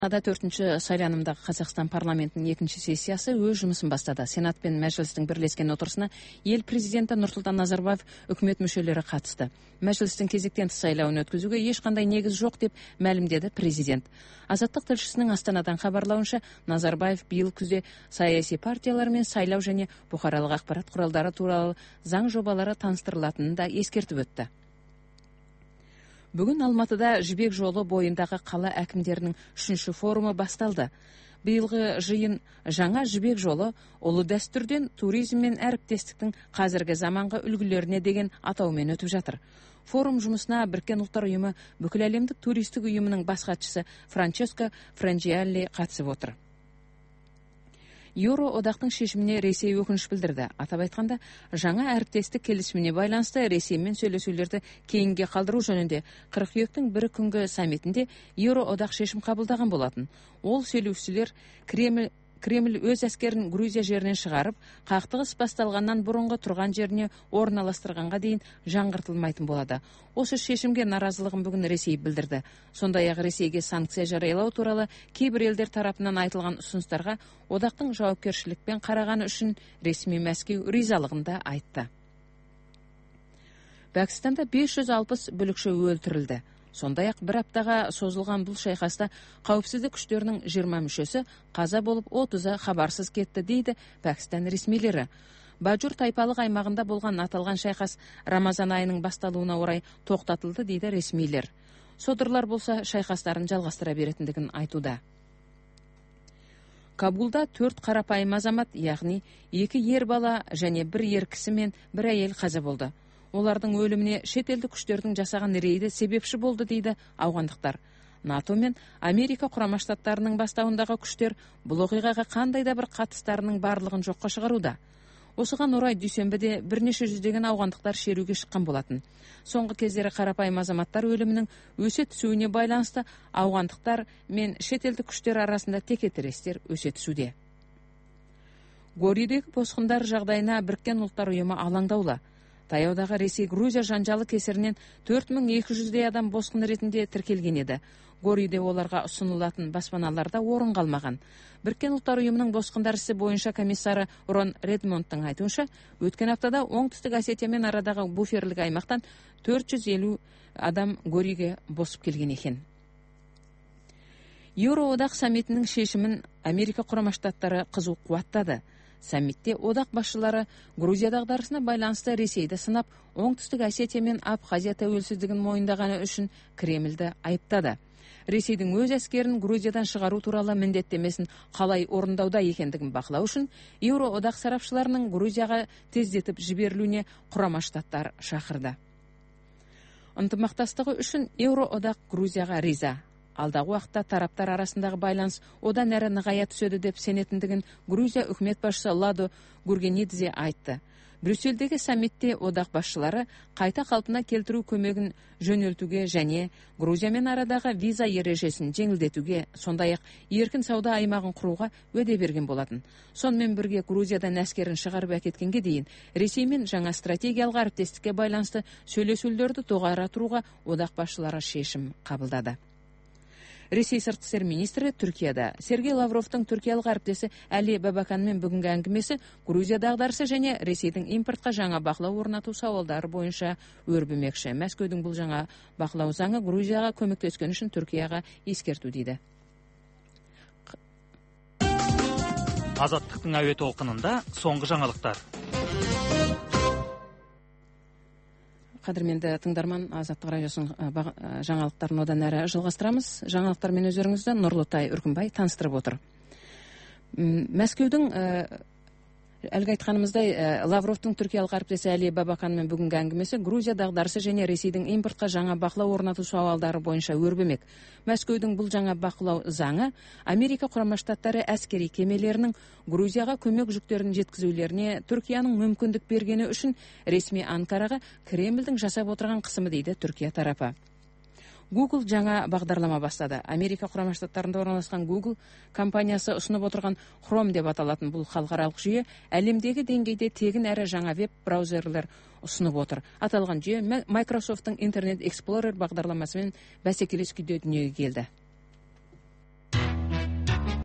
Төртінші сайланымдағы Қазақстан парламентінің екінші сессиясы өз жұмысын бастады. Сенат пен мәжілістің бірлескен отырысына ел президенті Нұрсұлтан Назарбаев үкімет мүшелері қатысты. Мәжілістің кезектен тыс сайлауын өткізуге ешқандай негіз жоқ деп мәлімдеді президент. Азаттық тілшісінің Астанадан хабарлауынша, Назарбаев биыл күзде саяси партиялар мен сайлау және бұқаралық ақпарат құралдары туралы заң жобалары таныстырылатынын да ескертіп өтті. Бүгін Алматыда Жібек жолы бойындағы қала әкімдерінің 3-ші форумы басталды. Биылғы жиын жаңа жібек жолы ұлы дәстүрден туризм мен әріптестіктің қазіргі заманғы үлгілеріне деген атаумен өтіп жатыр. Форум жұмысына Біріккен ұлттар ұйымы бүкіләлемдік туристік ұйымының бас хатшысы Франческо Франджиалли қатысып отыр. Еуроодақтың шешіміне Ресей өкініш білдірді. Атап айтқанда, жаңа әріптестік келісіміне байланысты Ресеймен сөйлесулерді кейінге қалдыру жөнінде қыркүйектің 1 күнгі саммитінде Еуроодақ шешім қабылдаған болатын. Ол сөйлесулер Кремль өз әскерін Грузия жерінен шығарып, қақтығыс басталғаннан бұрынғы тұрған жеріне орналастырғанға дейін жаңғыртылмайтын болады. Осы шешімге наразылығын бүгін Ресей білдірді. Сондай-ақ Ресейге санкция жариялау туралы кейбір елдер тарапынан айтылған ұсыныстарға одақтың жауапкершілікпен қарағаны үшін ресми Мәскеу ризалығын да айтты. Пәкістанда 560 бүлікші өлтірілді. Сондай-ақ бір аптаға созылған бұл шайқаста қауіпсіздік күштерінің 20 мүшесі қаза болып, 30-ы хабарсыз кетті дейді Пәкістан ресмилері. Баджур тайпалық аймағында болған аталған шайқас Рамазан айының басталуына орай тоқтатылды дейді ресмилер. Содырлар болса шайқастарын жалғастыра беретіндігін айтуда. Кабулда 4 қарапайым азамат, яғни 2 ер бала және 1 ер кісі мен 1 әйел қаза болды. Олардың өліміне шетелдік күштердің жасаған рейді себепші болды дейді ауғандықтар. НАТО мен Америка құрама штаттарының бастауындағы күштер бұл оқиғаға қандай да бір қатыстарының барлығын жоққа шығаруда. Осыған орай дүйсенбіде бірнеше жүздеген ауғандықтар шеруге шыққан болатын. Соңғы кездері қарапайым азаматтар өлімінің өсе түсуіне байланысты ауғандықтар мен шетелдік күштер арасында текетірестер өсе түсуде. Горидегі босқындар жағдайына Біріккен ұлттар ұйымы алаңдаулы. Таяудағы Ресей-Грузия жанжалы кесірінен 4200-дей адам босқын ретінде тіркелген еді. Гориде оларға ұсынылатын баспаналарда орын қалмаған. Біріккен ұлттар ұйымының босқындар ісі бойынша комиссары Рон Редмондтың айтуынша, өткен аптада оңтүстік Осетиямен арадағы буферлік аймақтан 450 адам Гориге босып келген екен. Еуроодақ саммитінің шешімін Америка құрама штаттары қызу қуаттады. Саммитте одақ басшылары Грузия дағдарысына байланысты Ресейді сынап, оңтүстік Осетия мен Абхазия тәуелсіздігін мойындағаны үшін Кремльді айыптады. Ресейдің өз әскерін Грузиядан шығару туралы міндеттемесін қалай орындауда екендігін бақылау үшін Еуроодақ сарапшыларының Грузияға тездетіп жіберілуіне құрама штаттар шақырды. Ынтымақтастығы үшін Еуроодақ Грузияға риза. Алдағы уақытта тараптар арасындағы байланыс одан әрі нығая түседі деп сенетіндігін Грузия үкімет басшысы Ладо Гургенидзе айтты. Брюссельдегі саммитте одақ басшылары қайта қалпына келтіру көмегін жөнелтуге және Грузиямен арадағы виза ережесін жеңілдетуге, сондай-ақ еркін сауда аймағын құруға уәде берген болатын. Сонымен бірге Грузиядан әскерін шығарып әкеткенге дейін Ресеймен жаңа стратегиялық әріптестікке байланысты сөйлесулерді доғарaturuға одақ басшылары шешім қабылдады. Ресей сыртқы істер министрі Түркияда. Сергей Лавровтың түркиялық әріптесі Әли Бабаканмен бүгінгі әңгімесі Грузия дағдарысы және Ресейдің импортқа жаңа бақылау орнату сауалдары бойынша өрбімекші. Мәскеудің бұл жаңа бақылау заңы Грузияға көмектескен үшін Түркияға ескерту дейді. Азаттықтың әуе толқынында соңғы жаңалықтар. Қадірменді тыңдарман, Азаттық радиосының жаңалықтарын одан әрі жалғастырамыз. Жаңалықтармен өздеріңізді Нұрлытай Үркімбай таныстырып отыр. Мәскеудің әлгі айтқанымыздай Лавровтың түркиялық әріптесі Әли Бабаканмен бүгінгі әңгімесі Грузия дағдарысы және Ресейдің импортқа жаңа бақылау орнату сауалдары бойынша өрбімек. Мәскеудің бұл жаңа бақылау заңы Америка құрама штаттары әскери кемелерінің Грузияға көмек жүктерін жеткізулеріне Түркияның мүмкіндік бергені үшін ресми Анкараға Кремльдің жасап отырған қысымы дейді Түркия тарапы. Google жаңа бағдарлама бастады. Америка құрама штаттарында орналасқан Google компаниясы ұсынып отырған Chrome деп аталатын бұл халықаралық жүйе әлемдегі деңгейде тегін әрі жаңа веб-браузерлер ұсынып отыр. Аталған жүйе Microsoft'ың Internet Explorer бағдарламасымен бәсекелес күйде дүниеге келді.